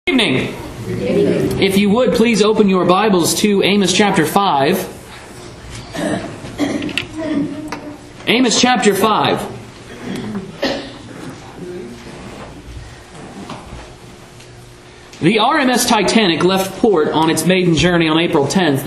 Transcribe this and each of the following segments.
Good evening. If you would, please open your Bibles to Amos chapter 5. Amos chapter 5. The RMS Titanic left port on its maiden journey on April 10th,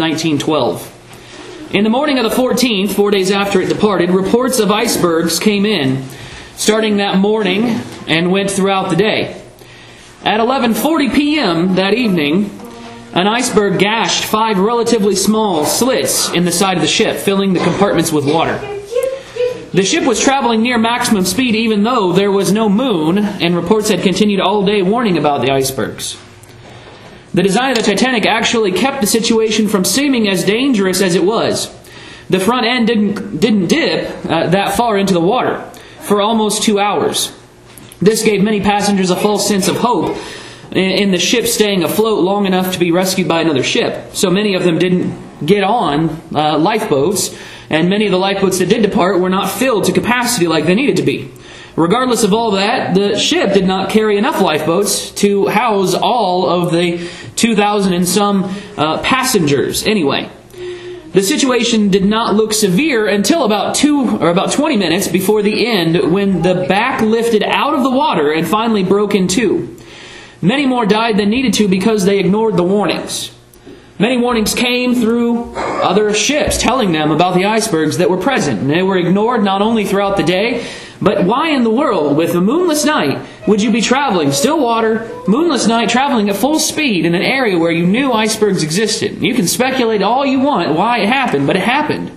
1912. In the morning of the 14th, 4 days after it departed, reports of icebergs came in, starting that morning and went throughout the day. At 11:40 p.m. that evening, an iceberg gashed 5 relatively small slits in the side of the ship, filling the compartments with water. The ship was traveling near maximum speed even though there was no moon, and reports had continued all day warning about the icebergs. The design of the Titanic actually kept the situation from seeming as dangerous as it was. The front end didn't dip that far into the water for almost 2 hours. This gave many passengers a false sense of hope in the ship staying afloat long enough to be rescued by another ship. So many of them didn't get on lifeboats, and many of the lifeboats that did depart were not filled to capacity like they needed to be. Regardless of all that, the ship did not carry enough lifeboats to house all of the 2,000 and some passengers anyway. The situation did not look severe until about 20 minutes before the end, when the back lifted out of the water and finally broke in two. Many more died than needed to because they ignored the warnings. Many warnings came through other ships telling them about the icebergs that were present, and they were ignored not only throughout the day, but why in the world, with a moonless night, would you be traveling, still water, moonless night, traveling at full speed in an area where you knew icebergs existed? You can speculate all you want why it happened, but it happened.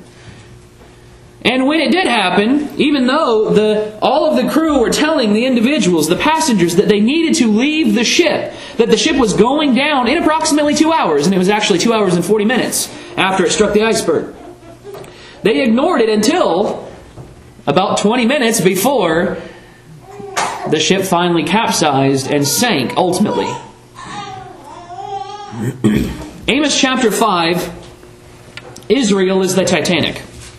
And when it did happen, even though all of the crew were telling the individuals, the passengers, that they needed to leave the ship, that the ship was going down in approximately 2 hours, and it was actually 2 hours and 40 minutes after it struck the iceberg, they ignored it until about 20 minutes before the ship finally capsized and sank ultimately. Amos chapter 5, Israel is the Titanic.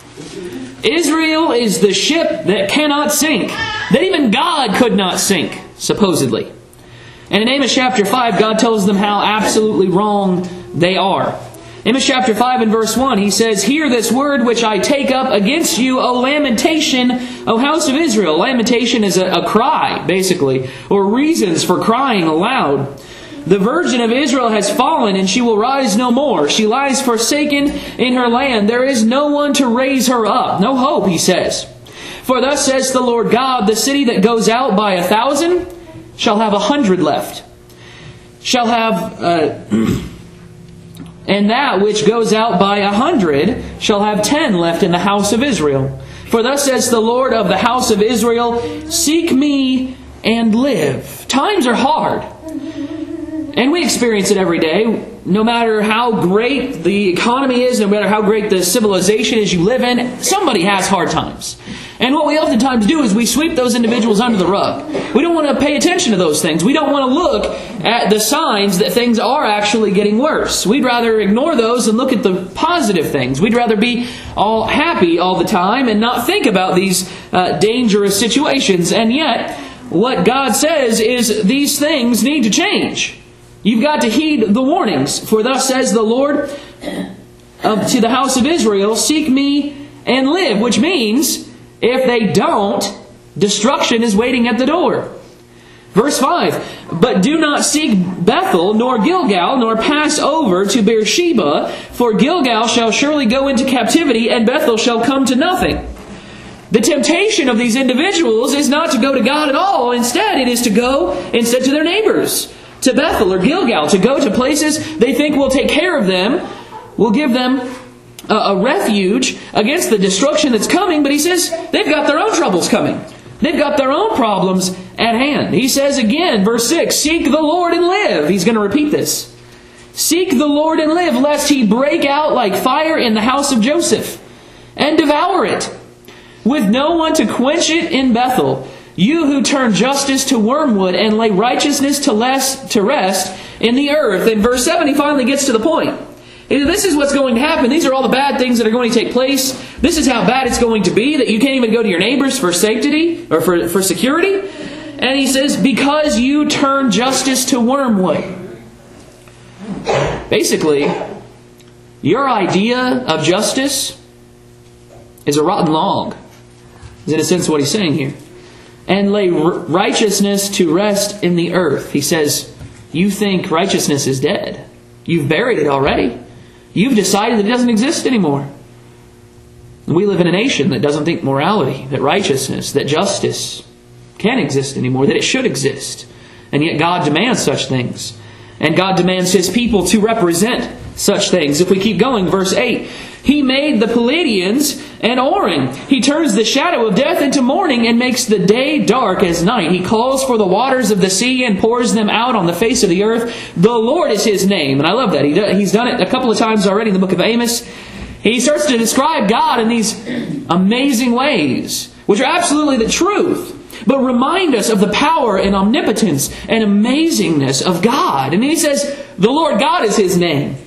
Israel is the ship that cannot sink, that even God could not sink, supposedly. And in Amos chapter 5, God tells them how absolutely wrong they are. Amos chapter 5 and verse 1, he says, "Hear this word which I take up against you, O lamentation, O house of Israel." Lamentation is a cry, basically, or reasons for crying aloud. "The virgin of Israel has fallen, and she will rise no more. She lies forsaken in her land. There is no one to raise her up." No hope, he says. "For thus says the Lord God, the city that goes out by 1,000 shall have 100 left. Shall have... And that which goes out by 100 shall have 10 left in the house of Israel. For thus says the Lord of the house of Israel, seek me and live." Times are hard. And we experience it every day. No matter how great the economy is, no matter how great the civilization is you live in, somebody has hard times. And what we oftentimes do is we sweep those individuals under the rug. We don't want to pay attention to those things. We don't want to look at the signs that things are actually getting worse. We'd rather ignore those and look at the positive things. We'd rather be all happy all the time and not think about these dangerous situations. And yet, what God says is these things need to change. You've got to heed the warnings. "For thus says the Lord to the house of Israel, seek me and live," which means if they don't, destruction is waiting at the door. Verse 5, "But do not seek Bethel, nor Gilgal, nor pass over to Beersheba, for Gilgal shall surely go into captivity, and Bethel shall come to nothing." The temptation of these individuals is not to go to God at all. Instead, it is to go instead to their neighbors, to Bethel or Gilgal, to go to places they think will take care of them, will give them a refuge against the destruction that's coming. But he says they've got their own troubles coming. They've got their own problems at hand. He says again, verse 6, "Seek the Lord and live." He's going to repeat this. "Seek the Lord and live, lest he break out like fire in the house of Joseph, and devour it, with no one to quench it in Bethel. You who turn justice to wormwood and lay righteousness to rest in the earth." In verse 7, he finally gets to the point. This is what's going to happen. These are all the bad things that are going to take place. This is how bad it's going to be, that you can't even go to your neighbors for safety or for security. And he says, because you turn justice to wormwood. Basically, your idea of justice is a rotten log, is in a sense what he's saying here. And lay righteousness to rest in the earth. He says, you think righteousness is dead. You've buried it already. You've decided that it doesn't exist anymore. We live in a nation that doesn't think morality, that righteousness, that justice can't exist anymore, that it should exist. And yet God demands such things. And God demands His people to represent such things. If we keep going, verse 8. He made the Pleiadians and Orion. He turns the shadow of death into morning and makes the day dark as night. He calls for the waters of the sea and pours them out on the face of the earth. The Lord is His name. And I love that. He's done it a couple of times already in the book of Amos. He starts to describe God in these amazing ways, which are absolutely the truth, but remind us of the power and omnipotence and amazingness of God. And then he says, the Lord God is His name.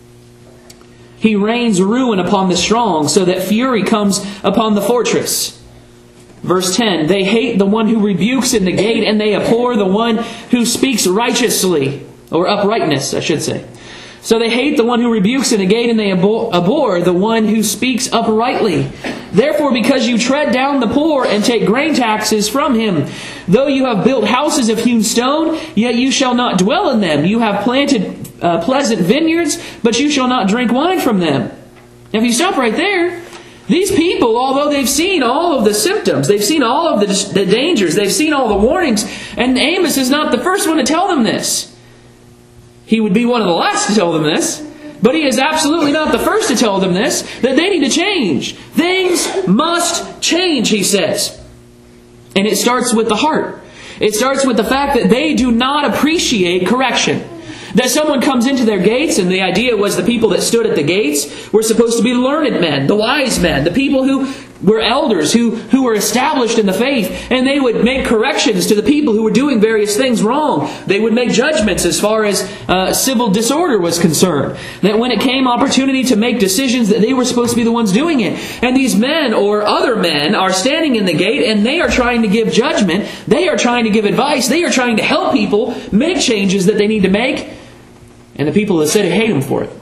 He rains ruin upon the strong, so that fury comes upon the fortress. Verse 10, they hate the one who rebukes in the gate, and they abhor the one who speaks righteously, or uprightness, I should say. So they hate the one who rebukes in the gate, and they abhor the one who speaks uprightly. Therefore, because you tread down the poor and take grain taxes from him, though you have built houses of hewn stone, yet you shall not dwell in them. You have planted pleasant vineyards, but you shall not drink wine from them. Now, if you stop right there, these people, although they've seen all of the symptoms, they've seen all of the dangers, they've seen all the warnings, and Amos is not the first one to tell them this. He would be one of the last to tell them this, but he is absolutely not the first to tell them this, that they need to change. Things must change, he says. And it starts with the heart. It starts with the fact that they do not appreciate correction. That someone comes into their gates, and the idea was the people that stood at the gates were supposed to be the learned men, the wise men, the people who were elders, who were established in the faith, and they would make corrections to the people who were doing various things wrong. They would make judgments as far as civil disorder was concerned. That when it came opportunity to make decisions, that they were supposed to be the ones doing it. And these men or other men are standing in the gate, and they are trying to give judgment. They are trying to give advice. They are trying to help people make changes that they need to make. And the people that said it hate Him for it.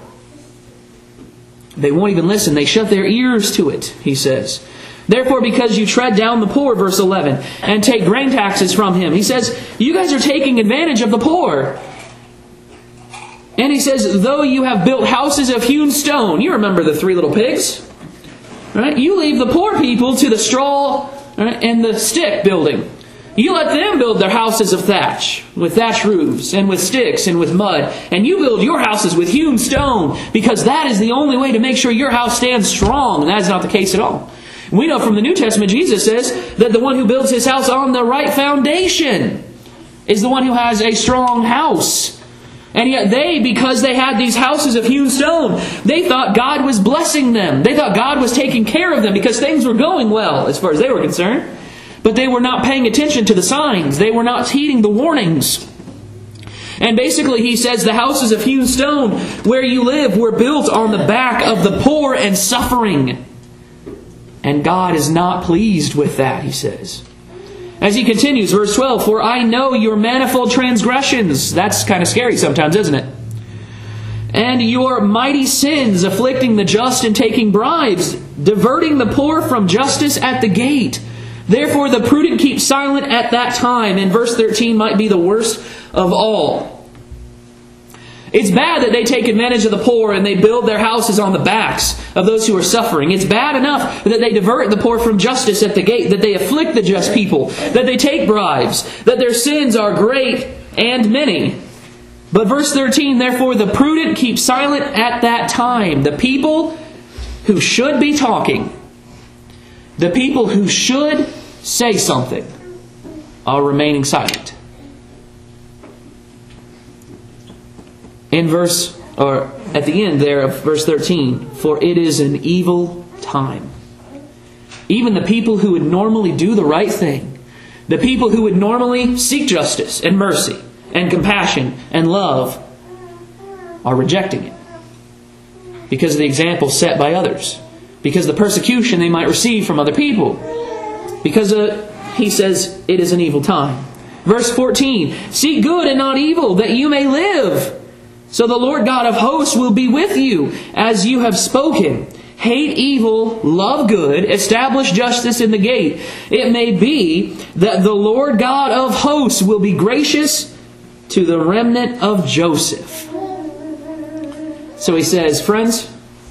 They won't even listen. They shut their ears to it, he says. Therefore, because you tread down the poor, verse 11, and take grain taxes from him. He says, you guys are taking advantage of the poor. And he says, though you have built houses of hewn stone. You remember the 3 little pigs, right? You leave the poor people to the straw, right, and the stick building. You let them build their houses of thatch, with thatch roofs, and with sticks, and with mud. And you build your houses with hewn stone, because that is the only way to make sure your house stands strong. And that is not the case at all. We know from the New Testament, Jesus says that the one who builds his house on the right foundation is the one who has a strong house. And yet they, because they had these houses of hewn stone, they thought God was blessing them. They thought God was taking care of them because things were going well as far as they were concerned. But they were not paying attention to the signs. They were not heeding the warnings. And basically he says the houses of hewn stone where you live were built on the back of the poor and suffering. And God is not pleased with that, he says. As he continues, verse 12, for I know your manifold transgressions. That's kind of scary sometimes, isn't it? And your mighty sins, afflicting the just and taking bribes, diverting the poor from justice at the gate. Therefore the prudent keep silent at that time. And verse 13 might be the worst of all. It's bad that they take advantage of the poor and they build their houses on the backs of those who are suffering. It's bad enough that they divert the poor from justice at the gate, that they afflict the just people, that they take bribes, that their sins are great and many. But verse 13, therefore the prudent keep silent at that time. The people who should be talking, the people who should say something, are remaining silent. In at the end there of verse 13, for it is an evil time. Even the people who would normally do the right thing, the people who would normally seek justice and mercy and compassion and love, are rejecting it because of the example set by others, because of the persecution they might receive from other people, because he says it is an evil time. Verse 14, seek good and not evil, that you may live. So the Lord God of hosts will be with you, as you have spoken. Hate evil, love good, establish justice in the gate. It may be that the Lord God of hosts will be gracious to the remnant of Joseph. So he says, friends,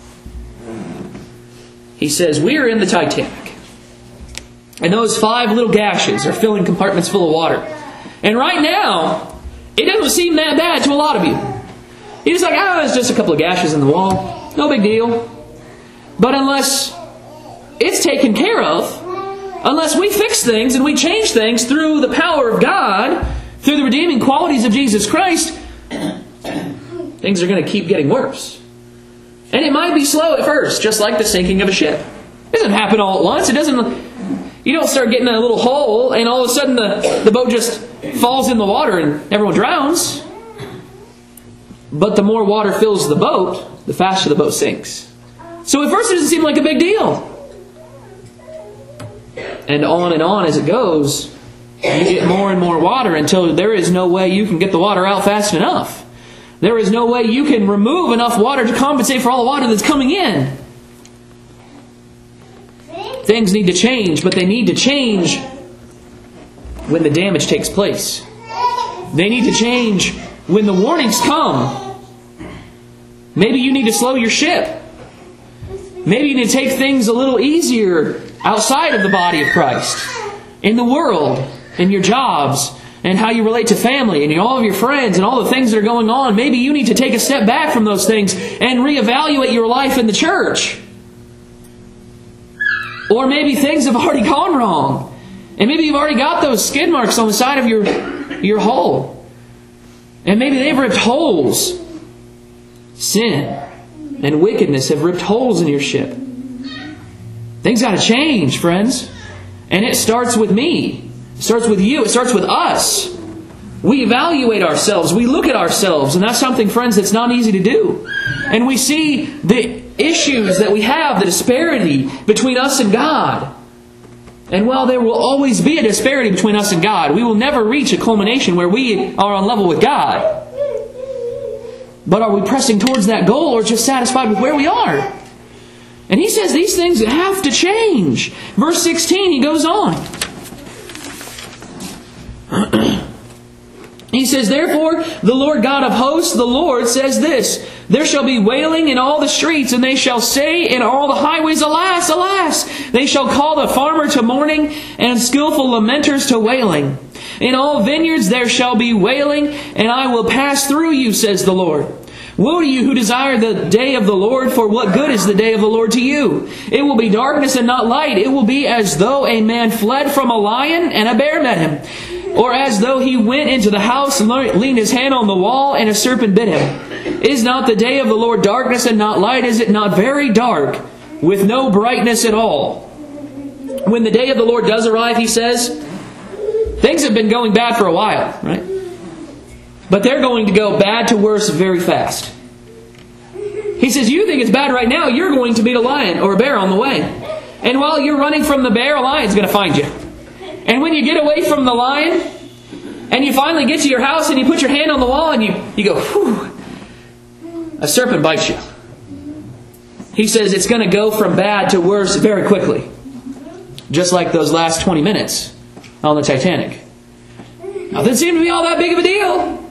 he says, we are in the Titanic. And those 5 little gashes are filling compartments full of water. And right now, it doesn't seem that bad to a lot of you. You're just like, it's just a couple of gashes in the wall. No big deal. But unless it's taken care of, unless we fix things and we change things through the power of God, through the redeeming qualities of Jesus Christ, things are going to keep getting worse. And it might be slow at first, just like the sinking of a ship. It doesn't happen all at once. You don't start getting a little hole and all of a sudden the boat just falls in the water and everyone drowns. But the more water fills the boat, the faster the boat sinks. So at first it doesn't seem like a big deal. And on as it goes, you get more and more water until there is no way you can get the water out fast enough. There is no way you can remove enough water to compensate for all the water that's coming in. Things need to change, but they need to change when the damage takes place. They need to change when the warnings come. Maybe you need to slow your ship. Maybe you need to take things a little easier outside of the body of Christ. In the world, in your jobs, and how you relate to family, and all of your friends, and all the things that are going on. Maybe you need to take a step back from those things and reevaluate your life in the church. Or maybe things have already gone wrong. And maybe you've already got those skid marks on the side of your hull. And maybe they've ripped holes. Sin and wickedness have ripped holes in your ship. Things got to change, friends. And it starts with me. It starts with you. It starts with us. We evaluate ourselves. We look at ourselves. And that's something, friends, that's not easy to do. And we see the issues that we have, the disparity between us and God. And while there will always be a disparity between us and God, we will never reach a culmination where we are on level with God. But are we pressing towards that goal or just satisfied with where we are? And he says these things have to change. Verse 16, he goes on. He says, therefore, the Lord God of hosts, the Lord, says this, there shall be wailing in all the streets, and they shall say in all the highways, alas, alas! They shall call the farmer to mourning, and skillful lamenters to wailing. In all vineyards there shall be wailing, and I will pass through you, says the Lord. Woe to you who desire the day of the Lord, for what good is the day of the Lord to you? It will be darkness and not light. It will be as though a man fled from a lion and a bear met him. Or as though he went into the house and leaned his hand on the wall and a serpent bit him. Is not the day of the Lord darkness and not light? Is it not very dark with no brightness at all? When the day of the Lord does arrive, he says, things have been going bad for a while, right? But they're going to go bad to worse very fast. He says, you think it's bad right now, you're going to meet a lion or a bear on the way. And while you're running from the bear, a lion's going to find you. And when you get away from the lion, and you finally get to your house and you put your hand on the wall and you go, whew, a serpent bites you. He says it's going to go from bad to worse very quickly. Just like those last 20 minutes on the Titanic. Nothing seemed to be all that big of a deal.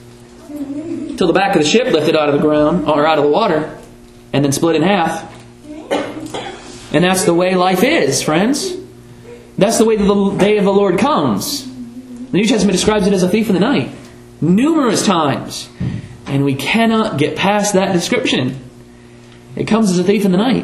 Till the back of the ship lifted out of the ground, or out of the water, and then split in half. And that's the way life is, friends. That's the way the day of the Lord comes. The New Testament describes it as a thief in the night. Numerous times. And we cannot get past that description. It comes as a thief in the night.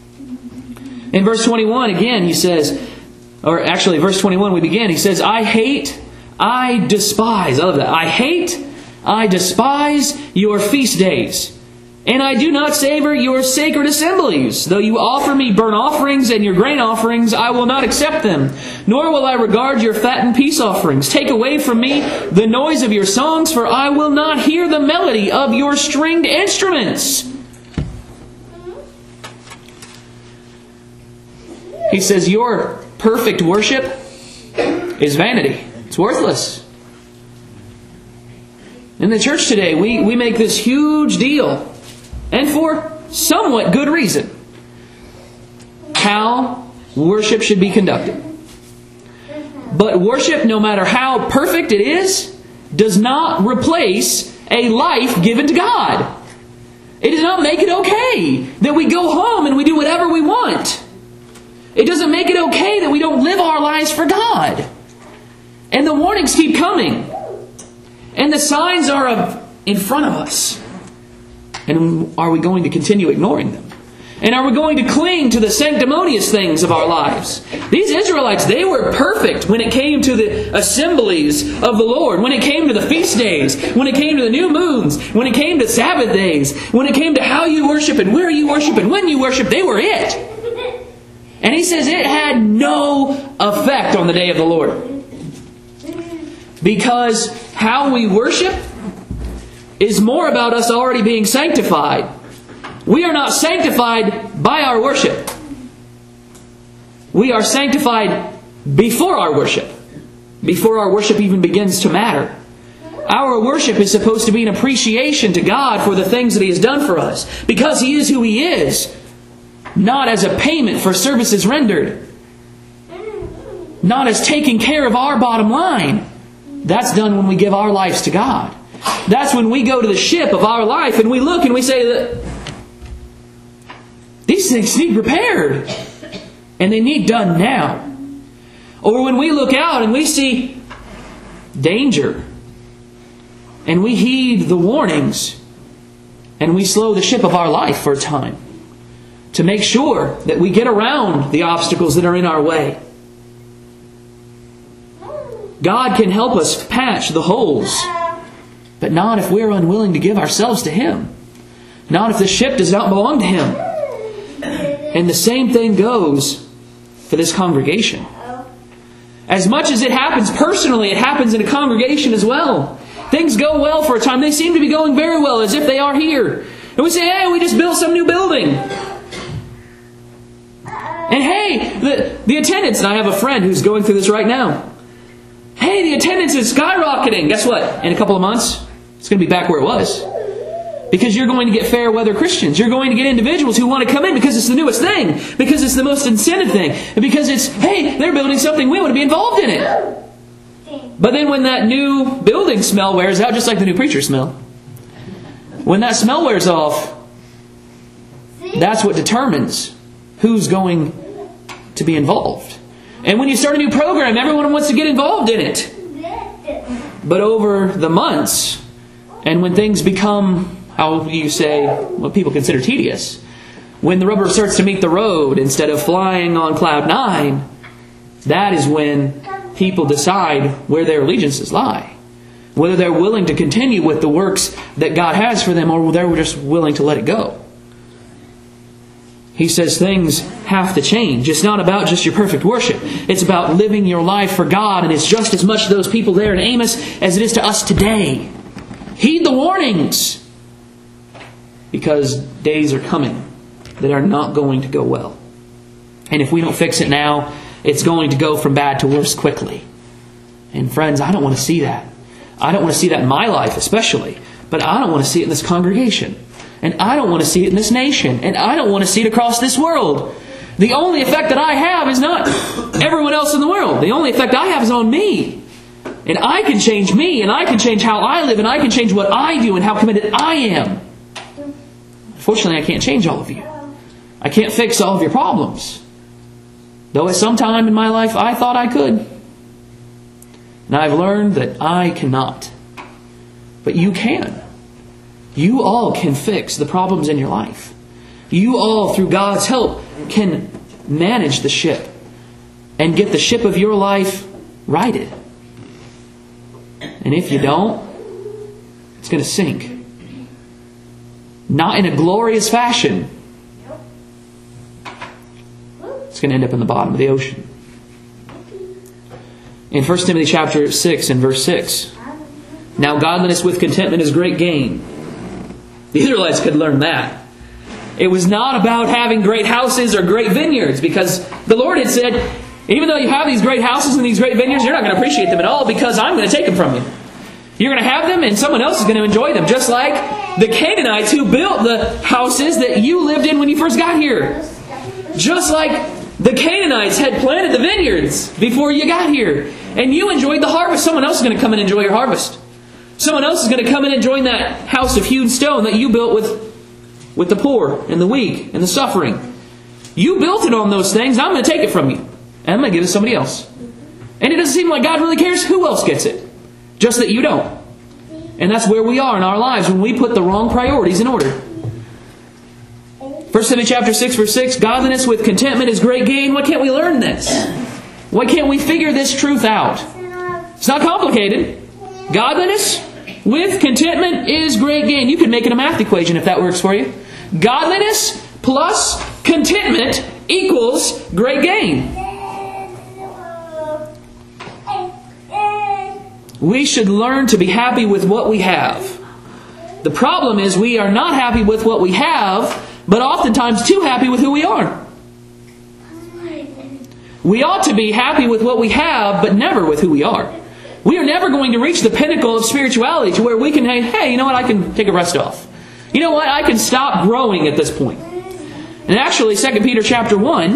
In verse 21, again, he says, or actually, verse 21, we begin. He says, I hate, I despise. I love that. I hate, I despise your feast days. And I do not savor your sacred assemblies. Though you offer me burnt offerings and your grain offerings, I will not accept them. Nor will I regard your fat and peace offerings. Take away from me the noise of your songs, for I will not hear the melody of your stringed instruments. He says, your perfect worship is vanity. That's It's worthless. In the church today, we make this huge deal, and for somewhat good reason, how worship should be conducted. But worship, no matter how perfect it is, does not replace a life given to God. It does not make it okay that we go home and we do whatever we want. It doesn't make it okay that we don't live our lives for God. And the warnings keep coming. And the signs are in front of us. And are we going to continue ignoring them? And are we going to cling to the sanctimonious things of our lives? These Israelites, they were perfect when it came to the assemblies of the Lord, when it came to the feast days, when it came to the new moons, when it came to Sabbath days, when it came to how you worship and where you worship and when you worship, they were it. And he says it had no effect on the day of the Lord. Because how we worship is more about us already being sanctified. We are not sanctified by our worship. We are sanctified before our worship. Before our worship even begins to matter. Our worship is supposed to be an appreciation to God for the things that He has done for us. Because He is who He is. Not as a payment for services rendered. Not as taking care of our bottom line. That's done when we give our lives to God. That's when we go to the ship of our life and we look and we say that these things need repaired. And they need done now. Or when we look out and we see danger. And we heed the warnings. And we slow the ship of our life for a time. To make sure that we get around the obstacles that are in our way. God can help us patch the holes. But not if we're unwilling to give ourselves to Him. Not if the ship does not belong to Him. And the same thing goes for this congregation. As much as it happens personally, it happens in a congregation as well. Things go well for a time. They seem to be going very well, as if they are here. And we say, hey, we just built some new building. And hey, the attendance, and I have a friend who's going through this right now. Hey, the attendance is skyrocketing. Guess what? In a couple of months, it's going to be back where it was. Because you're going to get fair weather Christians. You're going to get individuals who want to come in because it's the newest thing. Because it's the most incentive thing. And because it's, hey, they're building something, we want to be involved in it. But then when that new building smell wears out, just like the new preacher smell, when that smell wears off, that's what determines who's going to be involved. And when you start a new program, everyone wants to get involved in it. But over the months, and when things become, how you say, what people consider tedious, when the rubber starts to meet the road instead of flying on cloud 9, that is when people decide where their allegiances lie. Whether they're willing to continue with the works that God has for them, or they're just willing to let it go. He says things have to change. It's not about just your perfect worship. It's about living your life for God. And it's just as much to those people there in Amos as it is to us today. Heed the warnings. Because days are coming that are not going to go well. And if we don't fix it now, it's going to go from bad to worse quickly. And friends, I don't want to see that. I don't want to see that in my life especially. But I don't want to see it in this congregation. And I don't want to see it in this nation. And I don't want to see it across this world. The only effect that I have is not everyone else in the world. The only effect I have is on me. And I can change me. And I can change how I live. And I can change what I do and how committed I am. Unfortunately, I can't change all of you. I can't fix all of your problems. Though at some time in my life I thought I could. And I've learned that I cannot. But you can. You all can fix the problems in your life. You all, through God's help, can manage the ship and get the ship of your life righted. And if you don't, it's going to sink. Not in a glorious fashion. It's going to end up in the bottom of the ocean. In 1 Timothy chapter 6 and verse 6, now godliness with contentment is great gain. The Israelites could learn that. It was not about having great houses or great vineyards, because the Lord had said, Even though you have these great houses and these great vineyards, you're not going to appreciate them at all because I'm going to take them from you. You're going to have them and someone else is going to enjoy them. Just like the Canaanites who built the houses that you lived in when you first got here. Just like the Canaanites had planted the vineyards before you got here. And you enjoyed the harvest. Someone else is going to come and enjoy your harvest. Someone else is going to come in and join that house of hewn stone that you built with the poor and the weak and the suffering. You built it on those things. I'm going to take it from you. And I'm going to give it to somebody else. And it doesn't seem like God really cares who else gets it. Just that you don't. And that's where we are in our lives when we put the wrong priorities in order. 1 Timothy chapter 6 verse 6, godliness with contentment is great gain. Why can't we learn this? Why can't we figure this truth out? It's not complicated. Godliness with contentment is great gain. You can make it a math equation if that works for you. Godliness plus contentment equals great gain. We should learn to be happy with what we have. The problem is we are not happy with what we have, but oftentimes too happy with who we are. We ought to be happy with what we have, but never with who we are. We are never going to reach the pinnacle of spirituality to where we can say, hey, you know what, I can take a rest off. You know what, I can stop growing at this point. And actually, 2 Peter chapter 1,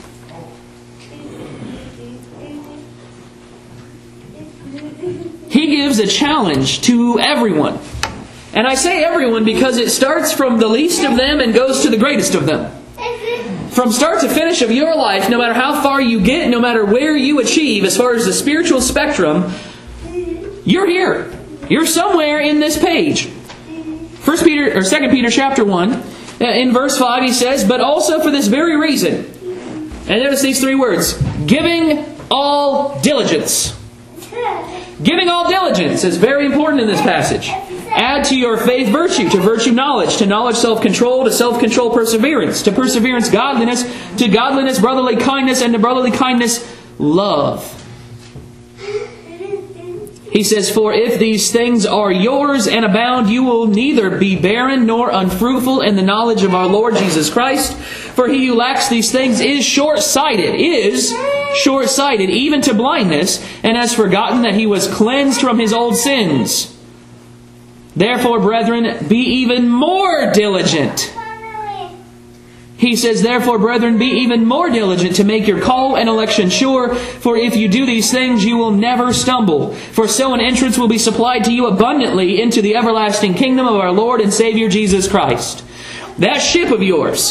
he gives a challenge to everyone. And I say everyone because it starts from the least of them and goes to the greatest of them. From start to finish of your life, no matter how far you get, no matter where you achieve as far as the spiritual spectrum, you're here. You're somewhere in this page. 2 Peter chapter 1, in verse 5 he says, but also for this very reason. And notice these three words. Giving all diligence. Giving all diligence is very important in this passage. Add to your faith virtue, to virtue knowledge, to knowledge self-control, to self-control perseverance, to perseverance godliness, to godliness brotherly kindness, and to brotherly kindness love. He says, for if these things are yours and abound, you will neither be barren nor unfruitful in the knowledge of our Lord Jesus Christ. For he who lacks these things is short-sighted, even to blindness, and has forgotten that he was cleansed from his old sins. Therefore, brethren, be even more diligent. He says, therefore, brethren, be even more diligent to make your call and election sure. For if you do these things, you will never stumble. For so an entrance will be supplied to you abundantly into the everlasting kingdom of our Lord and Savior Jesus Christ. That ship of yours,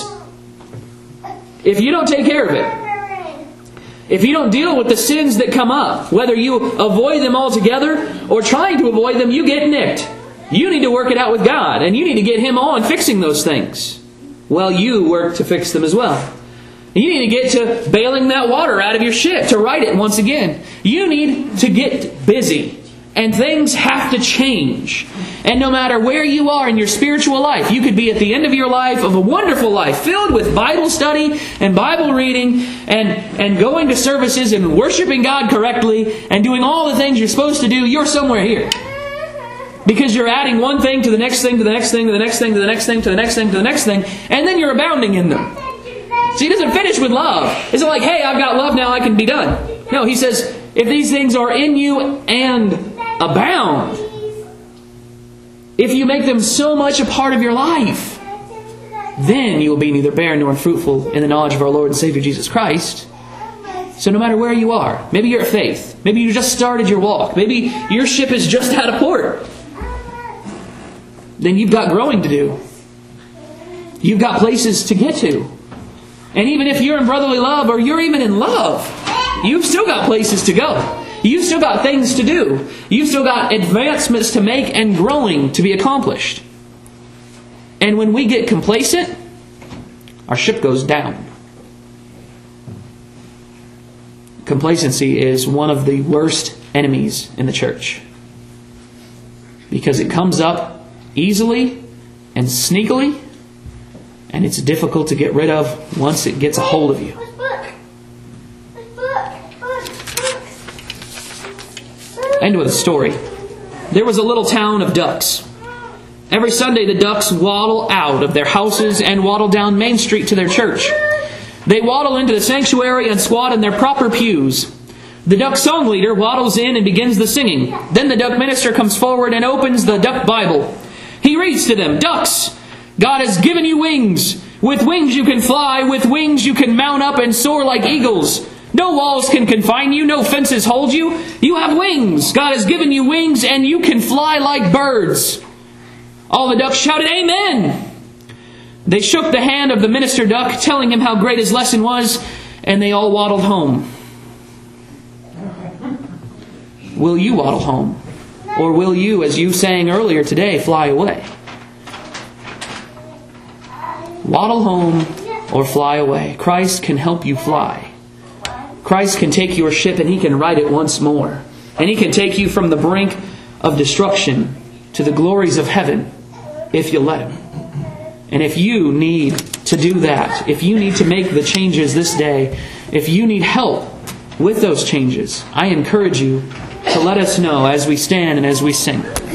if you don't take care of it, if you don't deal with the sins that come up, whether you avoid them altogether or trying to avoid them, you get nicked. You need to work it out with God, and you need to get Him on fixing those things. Well, you work to fix them as well. You need to get to bailing that water out of your ship, to right it once again. You need to get busy. And things have to change. And no matter where you are in your spiritual life, you could be at the end of your life of a wonderful life, filled with Bible study and Bible reading and going to services and worshiping God correctly and doing all the things you're supposed to do. You're somewhere here. Because you're adding one thing to the next thing, to the next thing, to the next thing, to the next thing, to the next thing, to the next thing, and then you're abounding in them. So He doesn't finish with love. It's not like, hey, I've got love now, I can be done. No, He says, if these things are in you and abound, if you make them so much a part of your life, then you will be neither barren nor unfruitful in the knowledge of our Lord and Savior Jesus Christ. So no matter where you are, maybe you're at faith, maybe you just started your walk, maybe your ship is just out of port, then you've got growing to do. You've got places to get to. And even if you're in brotherly love or you're even in love, you've still got places to go. You've still got things to do. You've still got advancements to make and growing to be accomplished. And when we get complacent, our ship goes down. Complacency is one of the worst enemies in the church. Because it comes up easily and sneakily, and it's difficult to get rid of once it gets a hold of you. End with a story. There was a little town of ducks. Every Sunday the ducks waddle out of their houses and waddle down Main Street to their church. They waddle into the sanctuary and squat in their proper pews. The duck song leader waddles in and begins the singing. Then the duck minister comes forward and opens the duck Bible. He reads to them, "Ducks, God has given you wings. With wings you can fly. With wings you can mount up and soar like eagles. No walls can confine you. No fences hold you. You have wings. God has given you wings and you can fly like birds." All the ducks shouted, "Amen." They shook the hand of the minister duck, telling him how great his lesson was, and they all waddled home. Will you waddle home? Or will you, as you sang earlier today, fly away? Waddle home or fly away. Christ can help you fly. Christ can take your ship and He can right it once more. And He can take you from the brink of destruction to the glories of heaven if you let Him. And if you need to do that, if you need to make the changes this day, if you need help with those changes, I encourage you to let us know as we stand and as we sing.